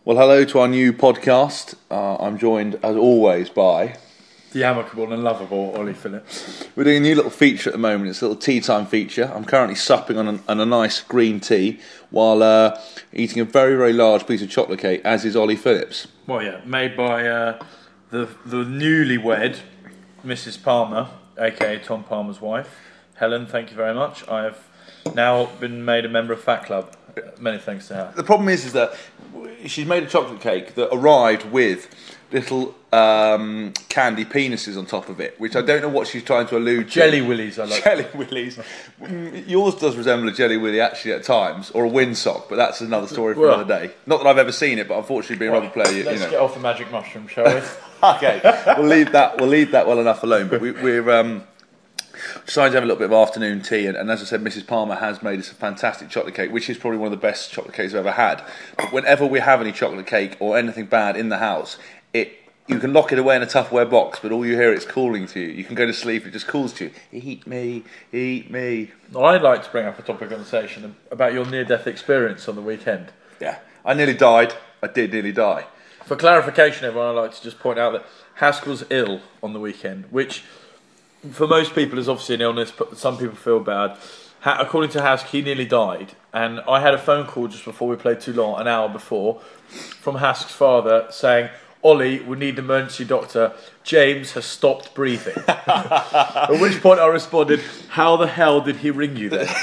Well, hello to our new podcast. I'm joined, as always, by the amicable and lovable Ollie Phillips. We're doing a new little feature at the moment. It's a little tea time feature. I'm currently supping on a nice green tea while eating a very, very large piece of chocolate cake, as is Ollie Phillips. Well, yeah, made by the newlywed Mrs. Palmer, aka Tom Palmer's wife. Helen, thank you very much. I have now been made a member of Fat Club. Many thanks to her. The problem is that she's made a chocolate cake that arrived with little candy penises on top of it, which I don't know what she's trying to allude to. Jelly willies, I like. Jelly willies. Yours does resemble a jelly willy actually at times, or a windsock, but that's another story for another day. Not that I've ever seen it, but unfortunately being a rugby player, let's get off the magic mushroom, shall we? Okay, we'll leave that well enough alone. But we're decided to have a little bit of afternoon tea, and as I said, Mrs. Palmer has made us a fantastic chocolate cake, which is probably one of the best chocolate cakes I've ever had. But whenever we have any chocolate cake or anything bad in the house, you can lock it away in a Tupperware box, but all you hear it's calling to you. You can go to sleep, it just calls to you. Eat me, eat me. Well, I'd like to bring up a topic of conversation about your near-death experience on the weekend. Yeah, I nearly died. I did nearly die. For clarification, everyone, I'd like to just point out that Hask was ill on the weekend, which for most people is obviously an illness, but some people feel bad. According to Hask, he nearly died, and I had a phone call just before we played Toulon, an hour before, from Hask's father saying, Ollie, we need an emergency doctor. James has stopped breathing. At which point I responded, how the hell did he ring you then?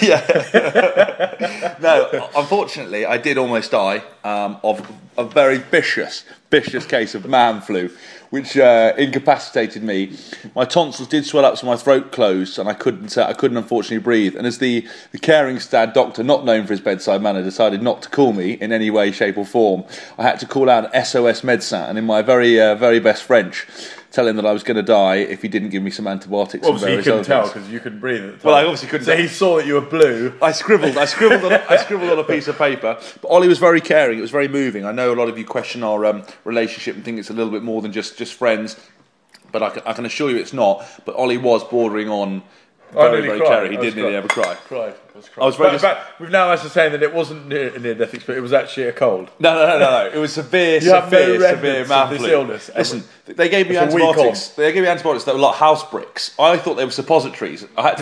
Yeah. No, unfortunately, I did almost die of a very vicious case of man flu, which incapacitated me. My tonsils did swell up, so my throat closed, and I couldn't unfortunately breathe. And as the caring Stad doctor, not known for his bedside manner, decided not to call me in any way, shape, or form, I had to call out an SOS Medsat, and in my very, very best French, tell him that I was going to die if he didn't give me some antibiotics. Well, obviously, you couldn't tell because you couldn't breathe at the time. Well, I obviously couldn't. So he saw that you were blue. I scribbled on a piece of paper. But Ollie was very caring. It was very moving. I know a lot of you question our relationship and think it's a little bit more than just friends, but I can assure you it's not. But Ollie was bordering on very caring. He did nearly ever cry. I was very. We've now ascertained that it wasn't a near-death experience. It was actually a cold. No. It was severe man flu. Illness. Listen, they gave me antibiotics. They gave me antibiotics that were like house bricks. I thought they were suppositories. I'd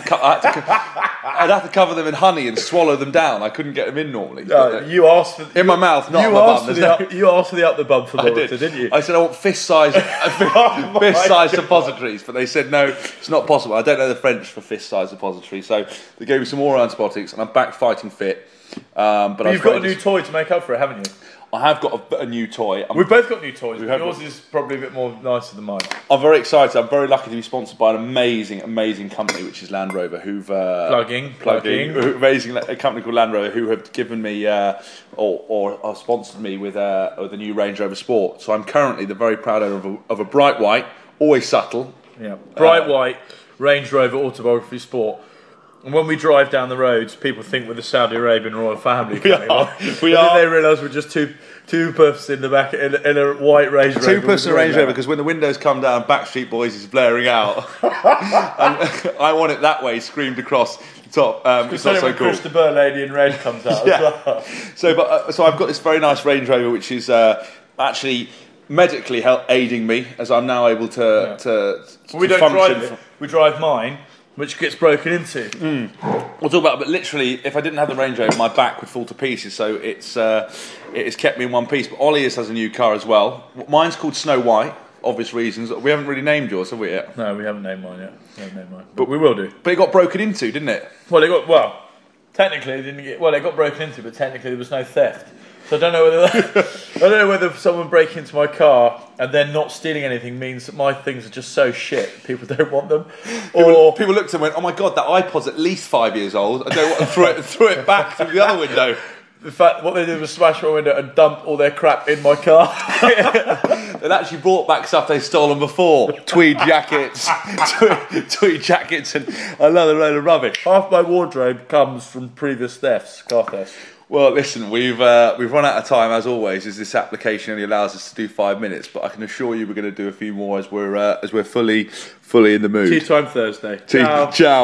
have to cover them in honey and swallow them down. I couldn't get them in normally. You asked for in my mouth, not in my bum. You asked for the up the bum for Loretta, didn't you? I said I want fist-sized suppositories, but they said no, it's not possible. I don't know the French for fist-sized suppositories, so they gave me some more antibiotics, and I'm back fighting fit. But you've got a new toy to make up for it, haven't you? I have got a new toy. We've both got new toys. Yours is probably a bit more nicer than mine. I'm very excited. I'm very lucky to be sponsored by an amazing company, which is Land Rover, who've plugging. A company called Land Rover, who have given me or sponsored me with a new Range Rover Sport. So I'm currently the very proud owner of a bright white, always subtle, bright white Range Rover Autobiography Sport. And when we drive down the roads, people think we're the Saudi Arabian royal family. We are. Then they realise we're just two puffs in the back in a white Range Rover. Two puffs in a Range Rover, because when the windows come down, Backstreet Boys is blaring out. And I want it that way, screamed across the top. It's not so cool. Chris de Burgh Lady in Red comes out as well. So I've got this very nice Range Rover, which is actually medically aiding me, as I'm now able to we don't function. Drive it. We drive mine, which gets broken into. We'll talk about it, but literally, if I didn't have the Range Rover, my back would fall to pieces, so it has kept me in one piece. But Ollie has a new car as well. Mine's called Snow White, obvious reasons. We haven't really named yours, have we yet? No, we haven't named mine yet. But we will do. But it got broken into, didn't it? Technically it didn't get... Well, it got broken into, but technically there was no theft. So I don't know whether someone breaking into my car and then not stealing anything means that my things are just so shit people don't want them, or people looked and went, "Oh my god, that iPod's at least 5 years old. I don't want to throw it back through the other window." In fact, what they did was smash my window and dump all their crap in my car. They'd actually brought back stuff they'd stolen before. Tweed jackets, and another load of rubbish. Half my wardrobe comes from previous car thefts. Well, listen, we've run out of time as always, as this application only allows us to do 5 minutes. But I can assure you, we're going to do a few more as we're fully in the mood. Tea time Thursday. Ciao.